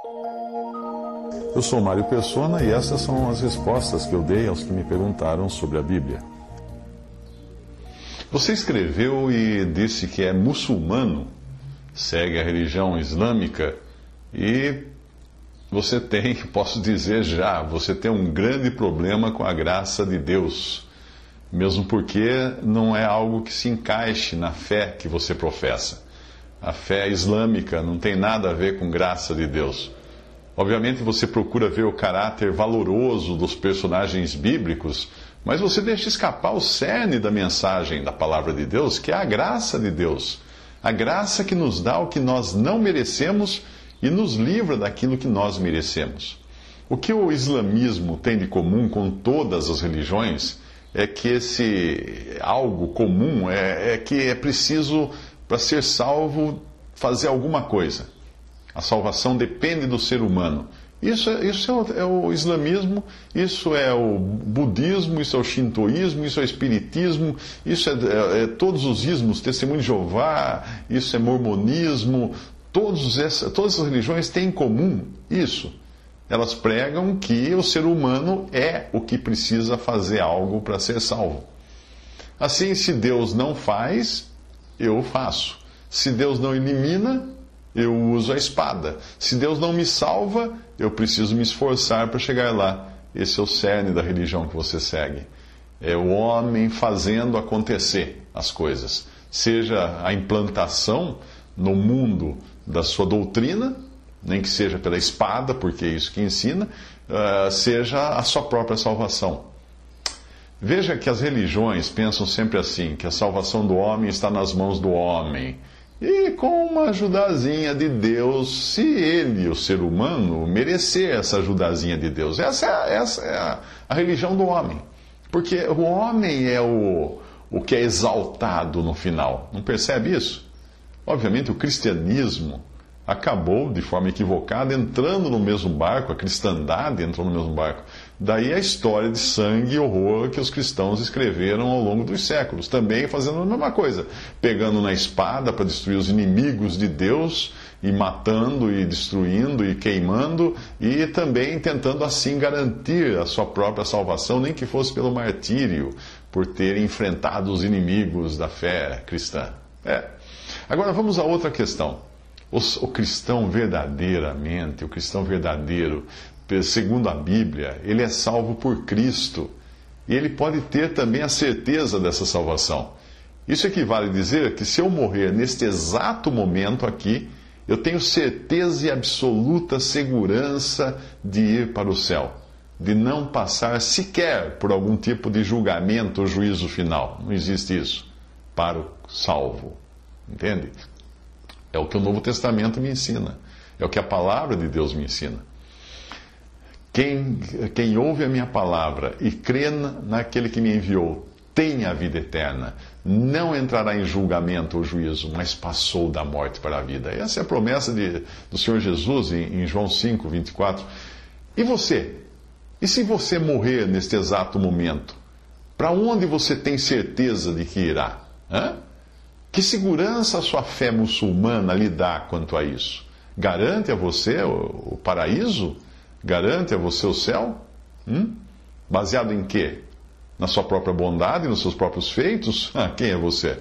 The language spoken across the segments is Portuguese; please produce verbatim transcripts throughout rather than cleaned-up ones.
Eu sou Mário Persona e essas são as respostas que eu dei aos que me perguntaram sobre a Bíblia. Você escreveu e disse que é muçulmano, segue a religião islâmica e você tem, posso dizer já, você tem um grande problema com a graça de Deus, mesmo porque não é algo que se encaixe na fé que você professa. A fé islâmica não tem nada a ver com graça de Deus. Obviamente você procura ver o caráter valoroso dos personagens bíblicos, mas você deixa escapar o cerne da mensagem da palavra de Deus, que é a graça de Deus. A graça que nos dá o que nós não merecemos e nos livra daquilo que nós merecemos. O que o islamismo tem de comum com todas as religiões é que esse algo comum é, é que é preciso, para ser salvo, fazer alguma coisa. A salvação depende do ser humano. Isso, é, isso é, o, é o islamismo, isso é o budismo, isso é o shintoísmo, isso é o espiritismo, isso é, é, é todos os ismos, testemunho de Jeová, isso é mormonismo. Todos essa, todas as religiões têm em comum isso. Elas pregam que o ser humano é o que precisa fazer algo para ser salvo. Assim, se Deus não faz, eu faço. Se Deus não elimina, eu uso a espada. Se Deus não me salva, eu preciso me esforçar para chegar lá. Esse é o cerne da religião que você segue. É o homem fazendo acontecer as coisas. Seja a implantação no mundo da sua doutrina, nem que seja pela espada, porque é isso que ensina, uh, seja a sua própria salvação. Veja que as religiões pensam sempre assim, que a salvação do homem está nas mãos do homem. E com uma ajudazinha de Deus, se ele, o ser humano, merecer essa ajudazinha de Deus. Essa é, essa é a, a religião do homem. Porque o homem é o, o que é exaltado no final. Não percebe isso? Obviamente o cristianismo acabou, de forma equivocada, entrando no mesmo barco, a cristandade entrou no mesmo barco. Daí a história de sangue e horror que os cristãos escreveram ao longo dos séculos, também fazendo a mesma coisa, pegando na espada para destruir os inimigos de Deus, e matando, e destruindo, e queimando, e também tentando assim garantir a sua própria salvação, nem que fosse pelo martírio, por ter enfrentado os inimigos da fé cristã. É. Agora vamos a outra questão. O, o cristão verdadeiramente, o cristão verdadeiro, segundo a Bíblia, ele é salvo por Cristo. E ele pode ter também a certeza dessa salvação. Isso equivale a dizer que se eu morrer neste exato momento aqui, eu tenho certeza e absoluta segurança de ir para o céu. De não passar sequer por algum tipo de julgamento ou juízo final. Não existe isso para o salvo. Entende? É o que o Novo Testamento me ensina. É o que a palavra de Deus me ensina. Quem, quem ouve a minha palavra e crê naquele que me enviou, tem a vida eterna. Não entrará em julgamento ou juízo, mas passou da morte para a vida. Essa é a promessa de, do Senhor Jesus em, em João cinco, vinte e quatro. E você? E se você morrer neste exato momento? Para onde você tem certeza de que irá? Hã? Que segurança a sua fé muçulmana lhe dá quanto a isso? Garante a você o, o paraíso? Garante a você o céu? Hum? Baseado em quê? Na sua própria bondade, nos seus próprios feitos? Ah, quem é você?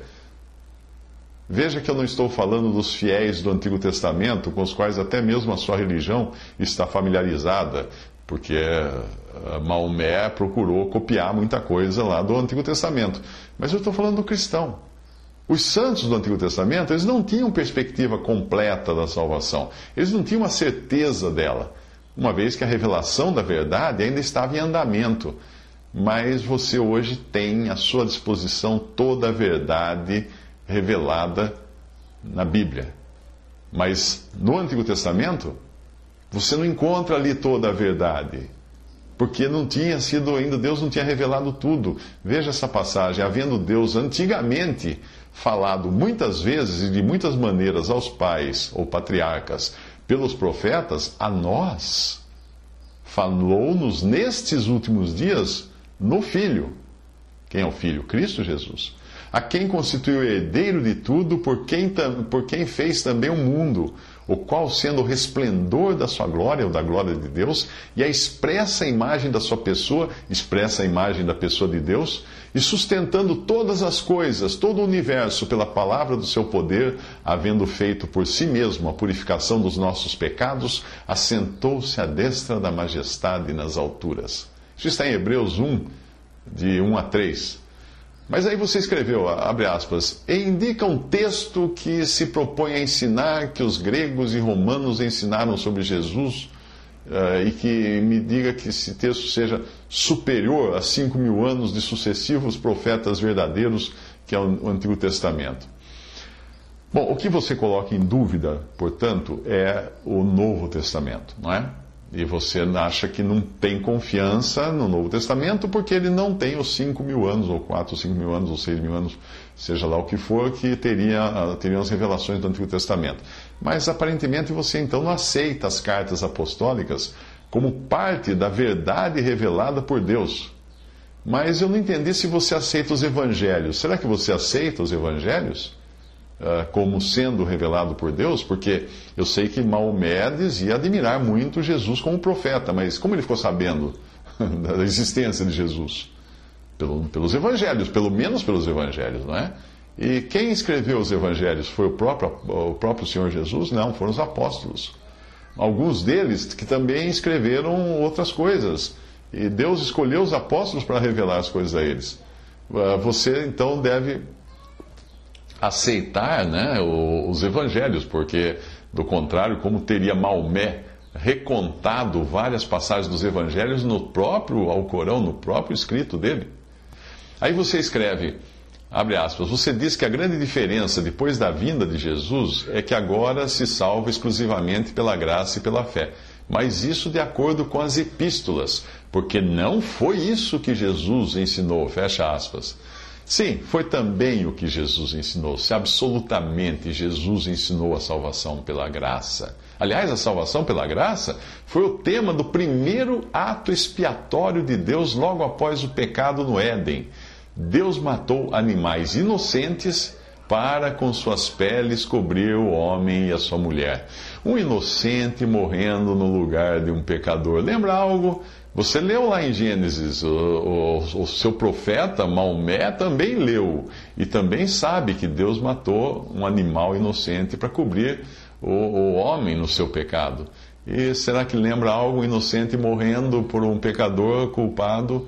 Veja que eu não estou falando dos fiéis do Antigo Testamento, com os quais até mesmo a sua religião está familiarizada, porque Maomé procurou copiar muita coisa lá do Antigo Testamento. Mas eu estou falando do cristão. Os santos do Antigo Testamento, eles não tinham perspectiva completa da salvação. Eles não tinham a certeza dela, uma vez que a revelação da verdade ainda estava em andamento. Mas você hoje tem à sua disposição toda a verdade revelada na Bíblia. Mas no Antigo Testamento, você não encontra ali toda a verdade. Porque não tinha sido ainda, Deus não tinha revelado tudo. Veja essa passagem, havendo Deus antigamente falado muitas vezes e de muitas maneiras aos pais ou patriarcas pelos profetas, a nós falou-nos nestes últimos dias no Filho. Quem é o Filho? Cristo Jesus. A quem constituiu herdeiro de tudo, por quem, por quem fez também o mundo, o qual, sendo o resplendor da sua glória, ou da glória de Deus, e a expressa imagem da sua pessoa, expressa a imagem da pessoa de Deus, e sustentando todas as coisas, todo o universo, pela palavra do seu poder, havendo feito por si mesmo a purificação dos nossos pecados, assentou-se à destra da majestade nas alturas. Isso está em Hebreus um, de um a três. Mas aí você escreveu, abre aspas, e indica um texto que se propõe a ensinar que os gregos e romanos ensinaram sobre Jesus, uh, e que me diga que esse texto seja superior a cinco mil anos de sucessivos profetas verdadeiros, que é o Antigo Testamento. Bom, o que você coloca em dúvida, portanto, é o Novo Testamento, não é? E você acha que não tem confiança no Novo Testamento porque ele não tem os cinco mil anos, ou quatro, cinco mil anos, ou seis mil anos, seja lá o que for, que teria, teriam as revelações do Antigo Testamento. Mas aparentemente você então não aceita as cartas apostólicas como parte da verdade revelada por Deus. Mas eu não entendi se você aceita os evangelhos. Será que você aceita os evangelhos Uh, como sendo revelado por Deus? Porque eu sei que Maomé dizia admirar muito Jesus como profeta, mas como ele ficou sabendo da existência de Jesus? Pelo, pelos evangelhos, pelo menos pelos evangelhos, não é? E quem escreveu os evangelhos? Foi o próprio, o próprio Senhor Jesus? Não, foram os apóstolos. Alguns deles que também escreveram outras coisas. E Deus escolheu os apóstolos para revelar as coisas a eles. Uh, você então deve aceitar, né, os evangelhos, porque, do contrário, como teria Maomé recontado várias passagens dos evangelhos no próprio Alcorão, no próprio escrito dele? Aí você escreve, abre aspas, você diz que a grande diferença depois da vinda de Jesus é que agora se salva exclusivamente pela graça e pela fé. Mas isso de acordo com as epístolas, porque não foi isso que Jesus ensinou, fecha aspas. Sim, foi também o que Jesus ensinou. Se absolutamente Jesus ensinou a salvação pela graça. Aliás, a salvação pela graça foi o tema do primeiro ato expiatório de Deus logo após o pecado no Éden. Deus matou animais inocentes para com suas peles cobrir o homem e a sua mulher. Um inocente morrendo no lugar de um pecador. Lembra algo? Você leu lá em Gênesis, o, o, o seu profeta Maomé também leu, e também sabe que Deus matou um animal inocente para cobrir o, o homem no seu pecado. E será que lembra algo inocente morrendo por um pecador culpado?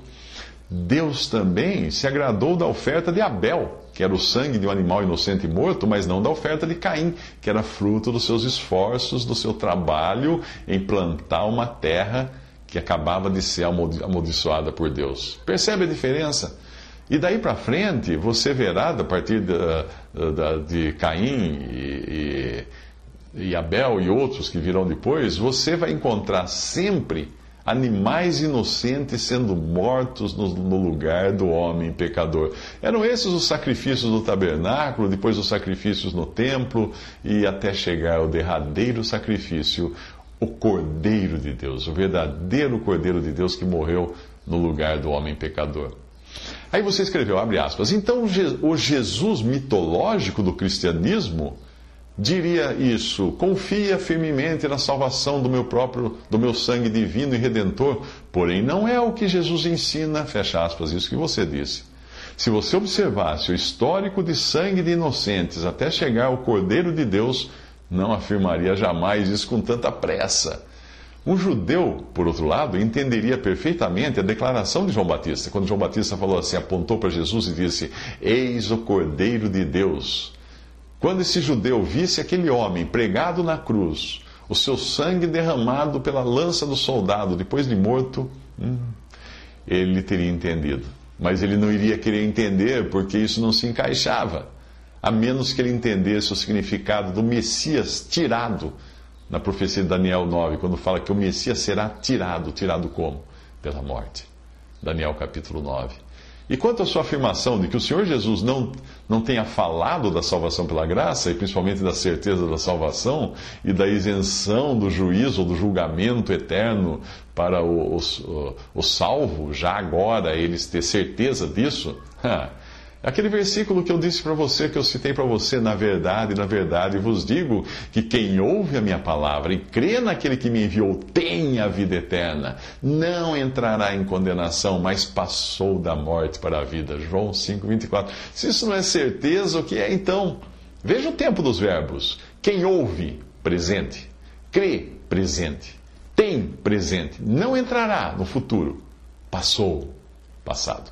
Deus também se agradou da oferta de Abel, que era o sangue de um animal inocente morto, mas não da oferta de Caim, que era fruto dos seus esforços, do seu trabalho em plantar uma terra que acabava de ser amaldiçoada por Deus. Percebe a diferença? E daí para frente, você verá, a partir de, de, de Caim e, e, e Abel e outros que virão depois, você vai encontrar sempre animais inocentes sendo mortos no, no lugar do homem pecador. Eram esses os sacrifícios do tabernáculo, depois os sacrifícios no templo, e até chegar ao derradeiro sacrifício, o Cordeiro de Deus, o verdadeiro Cordeiro de Deus que morreu no lugar do homem pecador. Aí você escreveu, abre aspas, então o Jesus mitológico do cristianismo diria isso: confia firmemente na salvação do meu próprio, do meu sangue divino e redentor, porém não é o que Jesus ensina, fecha aspas, isso que você disse. Se você observasse o histórico de sangue de inocentes até chegar ao Cordeiro de Deus, não afirmaria jamais isso com tanta pressa. Um judeu, por outro lado, entenderia perfeitamente a declaração de João Batista, quando João Batista falou assim, apontou para Jesus e disse: eis o Cordeiro de Deus. Quando esse judeu visse aquele homem pregado na cruz, o seu sangue derramado pela lança do soldado depois de morto, hum, ele teria entendido. Mas ele não iria querer entender porque isso não se encaixava, a menos que ele entendesse o significado do Messias tirado na profecia de Daniel nove, quando fala que o Messias será tirado. Tirado como? Pela morte. Daniel capítulo nove. E quanto à sua afirmação de que o Senhor Jesus não, não tenha falado da salvação pela graça, e principalmente da certeza da salvação e da isenção do juízo ou do julgamento eterno para o, o, o salvo, já agora eles ter certeza disso, Aquele versículo que eu disse para você, que eu citei para você, na verdade, na verdade, vos digo que quem ouve a minha palavra e crê naquele que me enviou tem a vida eterna, não entrará em condenação, mas passou da morte para a vida. João cinco, vinte e quatro. Se isso não é certeza, o que é então? Veja o tempo dos verbos. Quem ouve, presente. Crê, presente. Tem, presente. Não entrará no futuro. Passou, passado.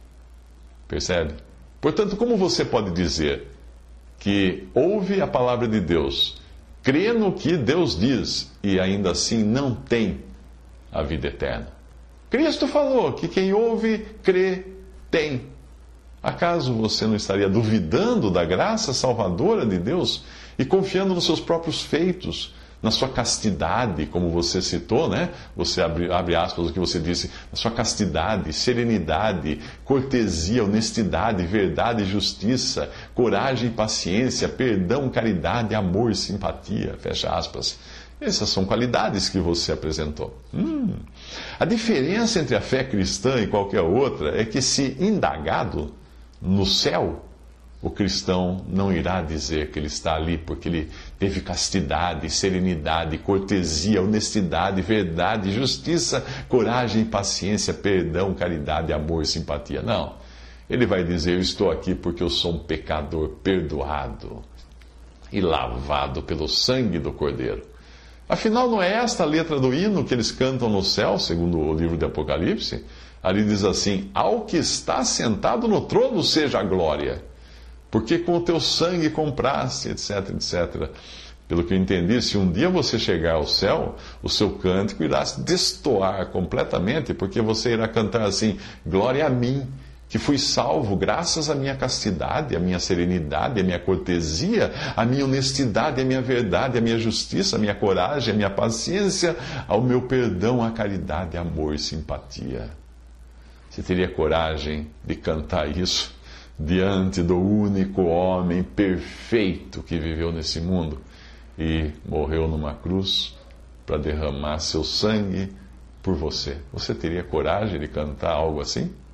Percebe? Portanto, como você pode dizer que ouve a palavra de Deus, crê no que Deus diz e ainda assim não tem a vida eterna? Cristo falou que quem ouve, crê, tem. Acaso você não estaria duvidando da graça salvadora de Deus e confiando nos seus próprios feitos, na sua castidade, como você citou, né? Você abre, abre aspas o que você disse, na sua castidade, serenidade, cortesia, honestidade, verdade e justiça, coragem e paciência, perdão, caridade, amor e simpatia, fecha aspas. Essas são qualidades que você apresentou. Hum. A diferença entre a fé cristã e qualquer outra é que, se indagado no céu, o cristão não irá dizer que ele está ali porque ele teve castidade, serenidade, cortesia, honestidade, verdade, justiça, coragem, paciência, perdão, caridade, amor e simpatia. Não. Ele vai dizer: eu estou aqui porque eu sou um pecador perdoado e lavado pelo sangue do Cordeiro. Afinal, não é esta a letra do hino que eles cantam no céu, segundo o livro de Apocalipse? Ali diz assim: ao que está sentado no trono seja a glória, porque com o teu sangue compraste, etc, etcétera. Pelo que eu entendi, se um dia você chegar ao céu, o seu cântico irá destoar completamente, porque você irá cantar assim: glória a mim, que fui salvo graças à minha castidade, à minha serenidade, à minha cortesia, à minha honestidade, à minha verdade, à minha justiça, à minha coragem, à minha paciência, ao meu perdão, à caridade, amor e simpatia. Você teria coragem de cantar isso diante do único homem perfeito que viveu nesse mundo e morreu numa cruz para derramar seu sangue por você? Você teria coragem de cantar algo assim?